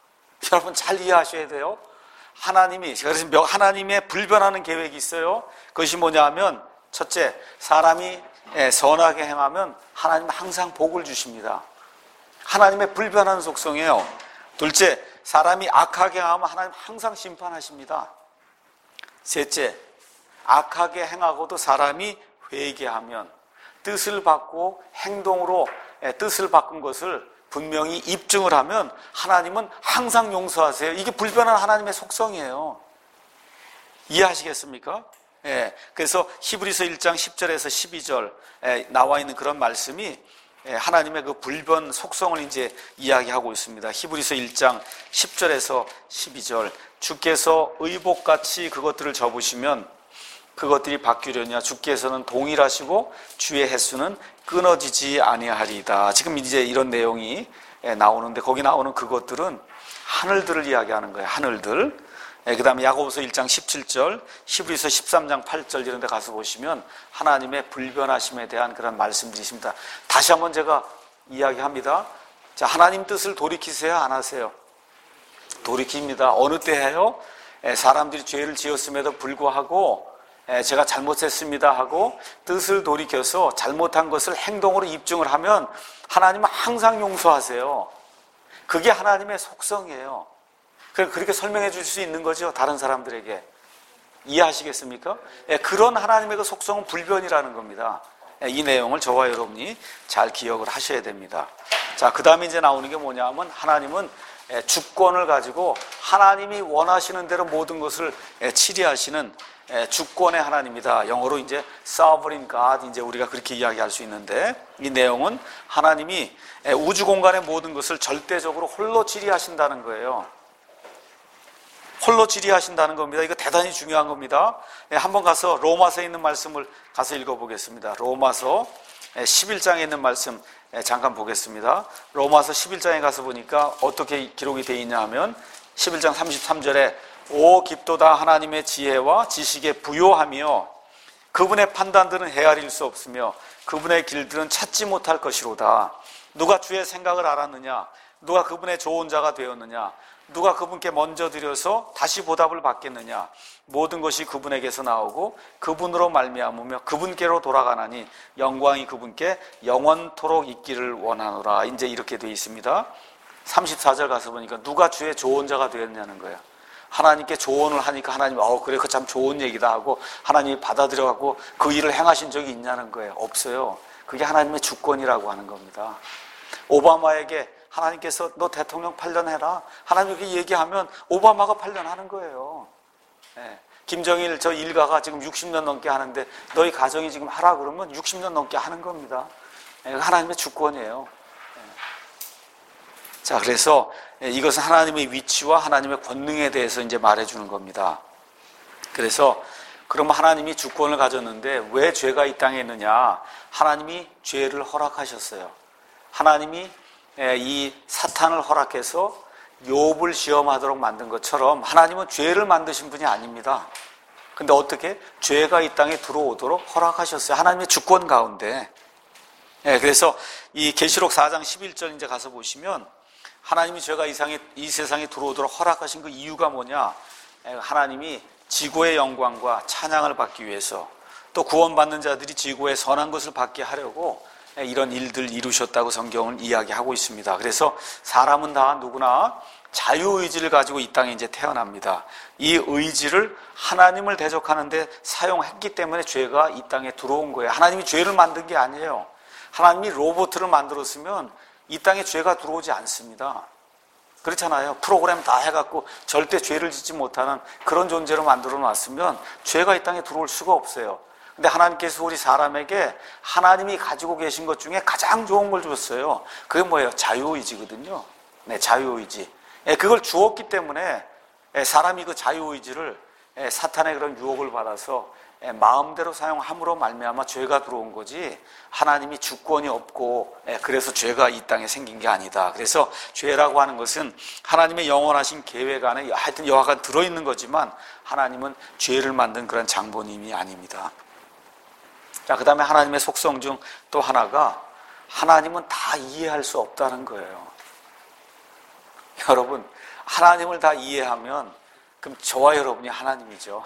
[SPEAKER 1] 여러분 잘 이해하셔야 돼요. 하나님이, 그래서 하나님의 불변하는 계획이 있어요. 그것이 뭐냐 하면, 첫째, 사람이 선하게 행하면 하나님은 항상 복을 주십니다. 하나님의 불변하는 속성이에요. 둘째, 사람이 악하게 행하면 하나님 항상 심판하십니다. 셋째, 악하게 행하고도 사람이 회개하면 뜻을 바꾸고 행동으로 뜻을 바꾼 것을 분명히 입증을 하면 하나님은 항상 용서하세요. 이게 불변한 하나님의 속성이에요. 이해하시겠습니까? 예, 그래서 히브리서 일 장 십 절에서 십이 절에 나와 있는 그런 말씀이 하나님의 그 불변 속성을 이제 이야기하고 있습니다. 히브리서 일 장 십 절에서 십이 절, 주께서 의복같이 그것들을 접으시면 그것들이 바뀌려냐, 주께서는 동일하시고 주의 횟수는 끊어지지 아니하리이다. 지금 이제 이런 내용이 나오는데, 거기 나오는 그것들은 하늘들을 이야기하는 거예요. 하늘들. 그 다음에 야고보서 일 장 십칠 절, 히브리서 십삼 장 팔 절 이런 데 가서 보시면 하나님의 불변하심에 대한 그런 말씀들이 있습니다. 다시 한번 제가 이야기합니다. 자, 하나님 뜻을 돌이키세요, 안 하세요? 돌이킵니다. 어느 때 해요? 사람들이 죄를 지었음에도 불구하고 제가 잘못했습니다 하고 뜻을 돌이켜서 잘못한 것을 행동으로 입증을 하면 하나님은 항상 용서하세요. 그게 하나님의 속성이에요. 그렇게 설명해 줄 수 있는 거죠, 다른 사람들에게. 이해하시겠습니까? 그런 하나님의 그 속성은 불변이라는 겁니다. 이 내용을 저와 여러분이 잘 기억을 하셔야 됩니다. 자, 그 다음에 이제 나오는 게 뭐냐 하면, 하나님은 주권을 가지고 하나님이 원하시는 대로 모든 것을 치리하시는 주권의 하나님이다. 영어로 이제 sovereign God, 이제 우리가 그렇게 이야기할 수 있는데, 이 내용은 하나님이 우주 공간의 모든 것을 절대적으로 홀로 치리하신다는 거예요. 홀로 지리하신다는 겁니다. 이거 대단히 중요한 겁니다. 한번 가서 로마서에 있는 말씀을 가서 읽어보겠습니다. 로마서 십일 장에 있는 말씀 잠깐 보겠습니다. 로마서 십일 장에 가서 보니까 어떻게 기록이 되어 있냐 하면, 십일 장 삼십삼 절에 오 깊도다 하나님의 지혜와 지식에 부요하며 그분의 판단들은 헤아릴 수 없으며 그분의 길들은 찾지 못할 것이로다. 누가 주의 생각을 알았느냐? 누가 그분의 좋은 자가 되었느냐? 누가 그분께 먼저 드려서 다시 보답을 받겠느냐? 모든 것이 그분에게서 나오고 그분으로 말미암으며 그분께로 돌아가나니 영광이 그분께 영원토록 있기를 원하노라. 이제 이렇게 되어 있습니다. 삼십사 절 가서 보니까 누가 주의 좋은 자가 되었냐는 거예요. 하나님께 조언을 하니까 하나님, 어 그래, 그 참 좋은 얘기다 하고 하나님이 받아들여갖고 그 일을 행하신 적이 있냐는 거예요. 없어요. 그게 하나님의 주권이라고 하는 겁니다. 오바마에게 하나님께서 너 대통령 팔 년 해라, 하나님 이렇게 얘기하면 오바마가 팔 년 하는 거예요. 네. 김정일 저 일가가 지금 육십 년 넘게 하는데 너희 가정이 지금 하라 그러면 육십 년 넘게 하는 겁니다. 네. 하나님의 주권이에요. 네. 자, 그래서 이것은 하나님의 위치와 하나님의 권능에 대해서 이제 말해주는 겁니다. 그래서 그러면 하나님이 주권을 가졌는데 왜 죄가 이 땅에 있느냐? 하나님이 죄를 허락하셨어요. 하나님이 이 사탄을 허락해서 욥을 시험하도록 만든 것처럼 하나님은 죄를 만드신 분이 아닙니다. 근데 어떻게? 죄가 이 땅에 들어오도록 허락하셨어요. 하나님의 주권 가운데. 네, 그래서 이 계시록 사 장 십일 절 이제 가서 보시면 하나님이 죄가 이, 상에, 이 세상에 들어오도록 허락하신 그 이유가 뭐냐? 하나님이 지구의 영광과 찬양을 받기 위해서, 또 구원받는 자들이 지구의 선한 것을 받게 하려고 이런 일들 이루셨다고 성경은 이야기하고 있습니다. 그래서 사람은 다 누구나 자유의지를 가지고 이 땅에 이제 태어납니다. 이 의지를 하나님을 대적하는데 사용했기 때문에 죄가 이 땅에 들어온 거예요. 하나님이 죄를 만든 게 아니에요. 하나님이 로봇을 만들었으면 이 땅에 죄가 들어오지 않습니다. 그렇잖아요. 프로그램 다 해갖고 절대 죄를 짓지 못하는 그런 존재로 만들어 놨으면 죄가 이 땅에 들어올 수가 없어요. 근데 하나님께서 우리 사람에게 하나님이 가지고 계신 것 중에 가장 좋은 걸 줬어요. 그게 뭐예요? 자유의지거든요. 네, 자유의지. 예, 그걸 주었기 때문에 사람이 그 자유의지를 사탄의 그런 유혹을 받아서 마음대로 사용함으로 말미암아 죄가 들어온 거지, 하나님이 주권이 없고 그래서 죄가 이 땅에 생긴 게 아니다. 그래서 죄라고 하는 것은 하나님의 영원하신 계획 안에 하여튼 여하간 들어있는 거지만 하나님은 죄를 만든 그런 장본인이 아닙니다. 자, 그 다음에 하나님의 속성 중 또 하나가 하나님은 다 이해할 수 없다는 거예요. 여러분, 하나님을 다 이해하면 그럼 저와 여러분이 하나님이죠.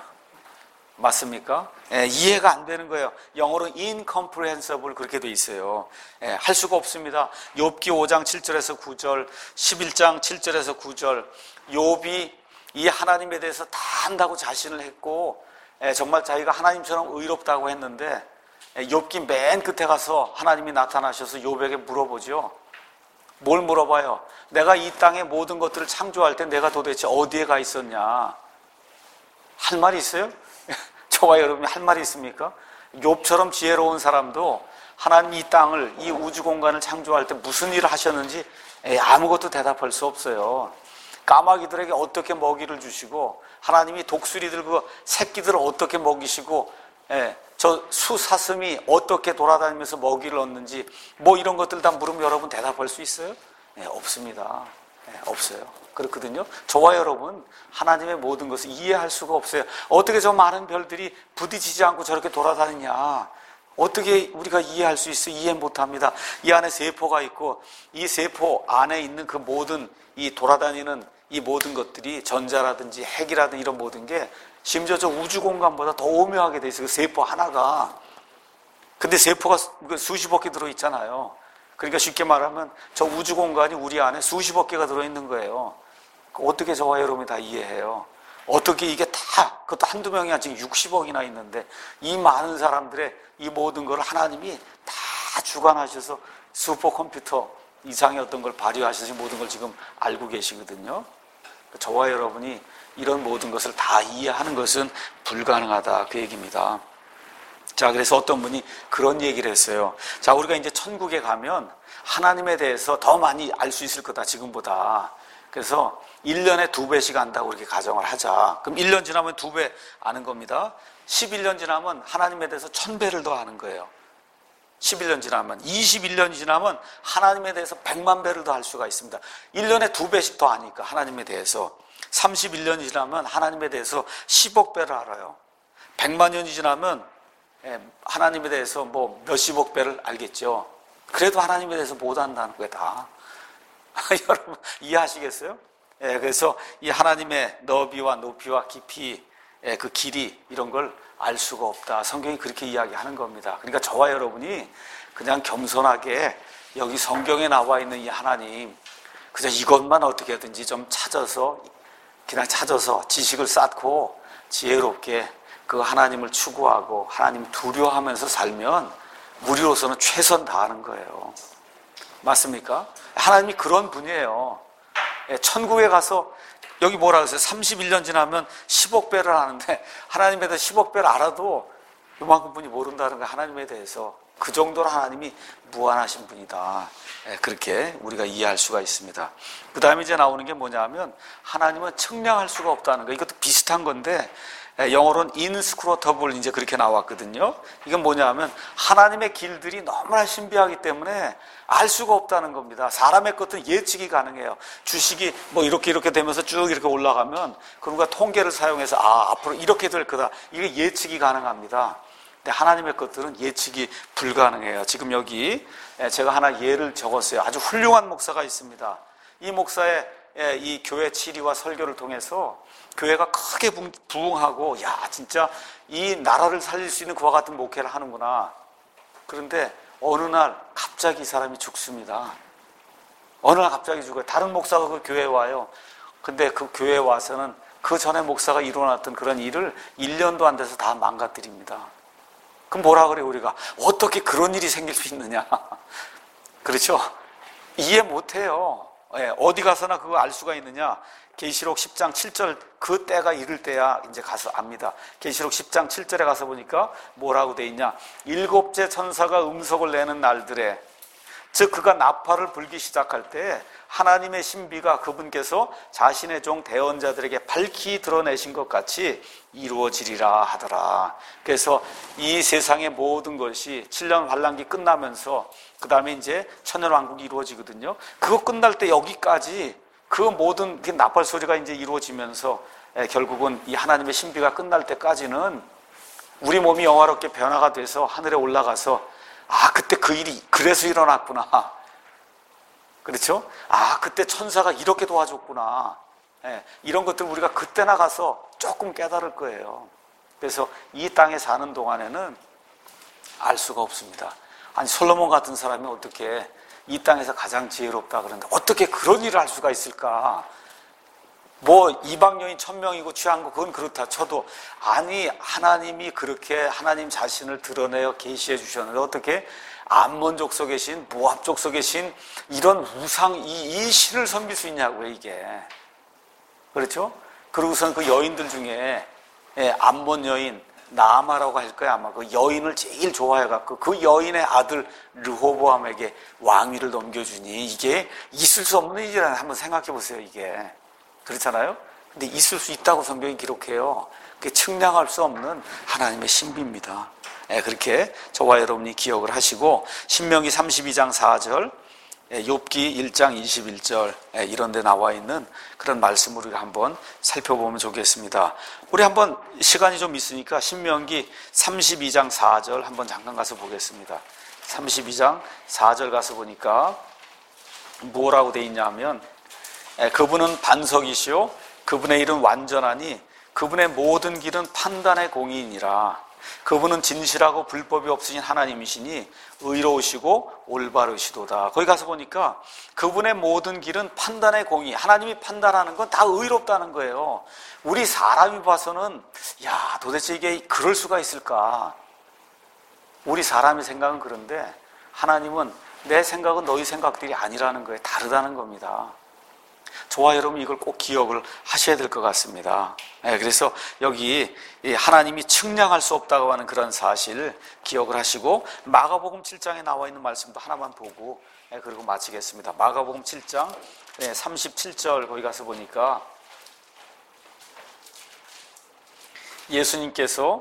[SPEAKER 1] 맞습니까? 예, 이해가 안 되는 거예요. 영어로 incomprehensible 그렇게 돼 있어요. 예, 할 수가 없습니다. 욥기 오 장 칠 절에서 구 절, 십일 장 칠 절에서 구 절, 욥이 이 하나님에 대해서 다 안다고 자신을 했고, 예, 정말 자기가 하나님처럼 의롭다고 했는데, 예, 욥기 맨 끝에 가서 하나님이 나타나셔서 욥에게 물어보죠. 뭘 물어봐요? 내가 이 땅의 모든 것들을 창조할 때 내가 도대체 어디에 가 있었냐? 할 말이 있어요? 저와 여러분이 할 말이 있습니까? 욥처럼 지혜로운 사람도 하나님이 이 땅을, 이 우주 공간을 창조할 때 무슨 일을 하셨는지 에이, 아무것도 대답할 수 없어요. 까마귀들에게 어떻게 먹이를 주시고, 하나님이 독수리들 그 새끼들을 어떻게 먹이시고, 예, 저 수사슴이 어떻게 돌아다니면서 먹이를 얻는지, 뭐 이런 것들 다 물으면 여러분 대답할 수 있어요? 예, 없습니다. 예, 없어요. 그렇거든요. 저와 여러분 하나님의 모든 것을 이해할 수가 없어요. 어떻게 저 많은 별들이 부딪히지 않고 저렇게 돌아다니냐? 어떻게 우리가 이해할 수 있어요? 이해 못합니다. 이 안에 세포가 있고, 이 세포 안에 있는 그 모든 이 돌아다니는 이 모든 것들이 전자라든지 핵이라든지 이런 모든 게 심지어 저 우주 공간보다 더 오묘하게 돼 있어요. 그 세포 하나가. 근데 세포가 수십억 개 들어있잖아요. 그러니까 쉽게 말하면 저 우주 공간이 우리 안에 수십억 개가 들어있는 거예요. 어떻게 저와 여러분이 다 이해해요? 어떻게 이게 다, 그것도 한두 명이 아니라 지금 육십억이나 있는데 이 많은 사람들의 이 모든 걸 하나님이 다 주관하셔서 슈퍼컴퓨터 이상의 어떤 걸 발휘하셔서 모든 걸 지금 알고 계시거든요. 저와 여러분이 이런 모든 것을 다 이해하는 것은 불가능하다, 그 얘기입니다. 자, 그래서 어떤 분이 그런 얘기를 했어요. 자, 우리가 이제 천국에 가면 하나님에 대해서 더 많이 알 수 있을 거다, 지금보다. 그래서 일 년에 두 배씩 안다고 이렇게 가정을 하자. 그럼 일 년 지나면 두 배 아는 겁니다. 십일 년 지나면 하나님에 대해서 천 배를 더 아는 거예요. 십일 년 지나면. 이십일 년이 지나면 하나님에 대해서 백만 배를 더 알 수가 있습니다. 일 년에 두 배씩 더 아니까 하나님에 대해서. 삼십일 년이 지나면 하나님에 대해서 십억 배를 알아요. 백만 년이 지나면 하나님에 대해서 뭐 몇십억 배를 알겠죠. 그래도 하나님에 대해서 못 안다는 거예요, 다. 여러분 이해하시겠어요? 예, 그래서 이 하나님의 너비와 높이와 깊이, 예, 그 길이 이런 걸 알 수가 없다. 성경이 그렇게 이야기하는 겁니다. 그러니까 저와 여러분이 그냥 겸손하게 여기 성경에 나와 있는 이 하나님, 그저 이것만 어떻게든지 좀 찾아서, 그냥 찾아서 지식을 쌓고 지혜롭게 그 하나님을 추구하고 하나님 두려워하면서 살면 우리로서는 최선 다하는 거예요. 맞습니까? 하나님이 그런 분이에요. 천국에 가서 여기 뭐라 그랬어요? 삼십일 년 지나면 십억 배를 아는데 하나님에 대해서 십억 배를 알아도 요만큼 분이 모른다는 거예요. 하나님에 대해서. 그 정도로 하나님이 무한하신 분이다. 그렇게 우리가 이해할 수가 있습니다. 그 다음에 이제 나오는 게 뭐냐면 하나님은 측량할 수가 없다는 거예요. 이것도 비슷한 건데 영어로는 inscrutable 이제 그렇게 나왔거든요. 이건 뭐냐면 하나님의 길들이 너무나 신비하기 때문에 알 수가 없다는 겁니다. 사람의 것은 예측이 가능해요. 주식이 뭐 이렇게 이렇게 되면서 쭉 이렇게 올라가면 그런가 통계를 사용해서 아 앞으로 이렇게 될 거다. 이게 예측이 가능합니다. 근데 하나님의 것들은 예측이 불가능해요. 지금 여기 제가 하나 예를 적었어요. 아주 훌륭한 목사가 있습니다. 이 목사의 이 교회 치리와 설교를 통해서 교회가 크게 부흥하고 야 진짜 이 나라를 살릴 수 있는 그와 같은 목회를 하는구나. 그런데 어느 날 갑자기 이 사람이 죽습니다. 어느 날 갑자기 죽어요. 다른 목사가 그 교회에 와요. 근데 그 교회에 와서는 그 전에 목사가 이뤄놨던 그런 일을 일 년도 안 돼서 다 망가뜨립니다. 그럼 뭐라 그래요 우리가? 어떻게 그런 일이 생길 수 있느냐. 그렇죠? 이해 못해요. 예, 어디 가서나 그거 알 수가 있느냐. 계시록 십 장 칠 절 그 때가 이를 때야 이제 가서 압니다. 계시록 십 장 칠 절에 가서 보니까 뭐라고 돼 있냐. 일곱째 천사가 음성을 내는 날들에, 즉 그가 나팔을 불기 시작할 때 하나님의 신비가 그분께서 자신의 종 대언자들에게 밝히 드러내신 것 같이 이루어지리라 하더라. 그래서 이 세상의 모든 것이 칠 년 환란기 끝나면서 그 다음에 이제 천년왕국이 이루어지거든요. 그거 끝날 때 여기까지 그 모든 그 나팔 소리가 이제 이루어지면서 결국은 이 하나님의 신비가 끝날 때까지는 우리 몸이 영화롭게 변화가 돼서 하늘에 올라가서 아 그때 그 일이 그래서 일어났구나. 그렇죠? 아 그때 천사가 이렇게 도와줬구나. 예, 이런 것들 우리가 그때 나가서 조금 깨달을 거예요. 그래서 이 땅에 사는 동안에는 알 수가 없습니다. 아니 솔로몬 같은 사람이 어떻게 이 땅에서 가장 지혜롭다 그러는데 어떻게 그런 일을 할 수가 있을까? 뭐 이방 여인 천 명이고 취한 거 그건 그렇다 쳐도 아니 하나님이 그렇게 하나님 자신을 드러내어 계시해 주셨는데 어떻게 암몬 족속에 계신 모압 족속에 계신 이런 우상 이, 이 신을 섬길 수 있냐고요 이게. 그렇죠? 그러고선 그 여인들 중에 예, 암몬 여인 나아마라고 할 거야 아마 그 여인을 제일 좋아해갖고 그 여인의 아들 르호보암에게 왕위를 넘겨주니 이게 있을 수 없는 일이라는 한번 생각해 보세요 이게. 그렇잖아요? 근데 있을 수 있다고 성경이 기록해요. 그게 측량할 수 없는 하나님의 신비입니다. 예, 그렇게 저와 여러분이 기억을 하시고 신명기 삼십이 장 사 절 예, 욥기 일 장 이십일 절 예, 이런 데 나와 있는 그런 말씀을 우리가 한번 살펴보면 좋겠습니다. 우리 한번 시간이 좀 있으니까 신명기 삼십이 장 사 절 한번 잠깐 가서 보겠습니다. 삼십이 장 사 절 가서 보니까 뭐라고 돼 있냐면 그분은 반석이시오 그분의 일은 완전하니 그분의 모든 길은 판단의 공의이니라. 그분은 진실하고 불법이 없으신 하나님이시니 의로우시고 올바르시도다. 거기 가서 보니까 그분의 모든 길은 판단의 공의, 하나님이 판단하는 건 다 의롭다는 거예요. 우리 사람이 봐서는 야 도대체 이게 그럴 수가 있을까? 우리 사람의 생각은 그런데 하나님은 내 생각은 너희 생각들이 아니라는 거예요. 다르다는 겁니다. 저와 여러분 이걸 꼭 기억을 하셔야 될 것 같습니다. 네, 그래서 여기 하나님이 측량할 수 없다고 하는 그런 사실 기억을 하시고 마가복음 칠 장에 나와 있는 말씀도 하나만 보고 네, 그리고 마치겠습니다. 마가복음 칠 장 네, 삼십칠 절 거기 가서 보니까 예수님께서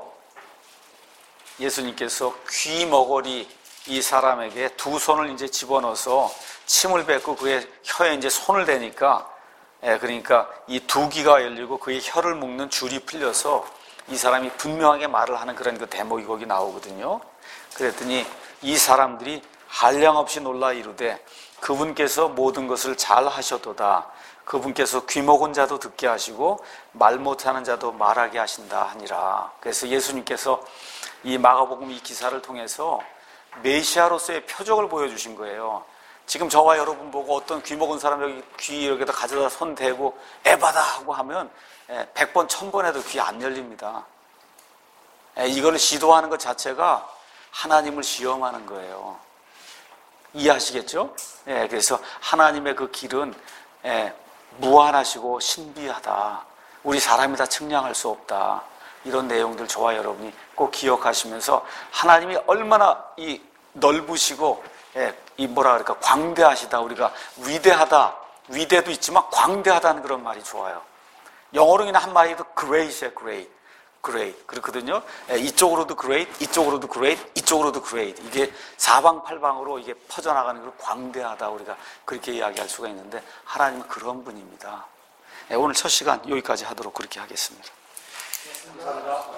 [SPEAKER 1] 예수님께서 귀머거리 이 사람에게 두 손을 이제 집어넣어서 침을 뱉고 그의 혀에 이제 손을 대니까 예, 그러니까 이 두 귀가 열리고 그의 혀를 묶는 줄이 풀려서 이 사람이 분명하게 말을 하는 그런 그 대목이 거기 나오거든요. 그랬더니 이 사람들이 한량없이 놀라 이르되 그분께서 모든 것을 잘 하셔도다. 그분께서 귀 먹은 자도 듣게 하시고 말 못하는 자도 말하게 하신다 하니라. 그래서 예수님께서 이 마가복음 이 기사를 통해서 메시아로서의 표적을 보여주신 거예요. 지금 저와 여러분 보고 어떤 귀 먹은 사람 여기 귀 여기다 가져다 손 대고 에바다 하고 하면 백 번, 천 번 해도 귀 안 열립니다. 이걸 시도하는 것 자체가 하나님을 시험하는 거예요. 이해하시겠죠? 예, 그래서 하나님의 그 길은 예, 무한하시고 신비하다. 우리 사람이 다 측량할 수 없다. 이런 내용들 저와 여러분이 꼭 기억하시면서 하나님이 얼마나 이 넓으시고 예, 이 뭐라 그럴까 광대하시다. 우리가 위대하다. 위대도 있지만 광대하다는 그런 말이 좋아요. 영어로 그냥 한 마디도 great이에요. great. great. 그렇거든요. 예, 이쪽으로도 great, 이쪽으로도 great, 이쪽으로도 great. 이게 사방팔방으로 이게 퍼져나가는 걸 광대하다. 우리가 그렇게 이야기할 수가 있는데 하나님은 그런 분입니다. 예, 오늘 첫 시간 여기까지 하도록 그렇게 하겠습니다. 감사합니다.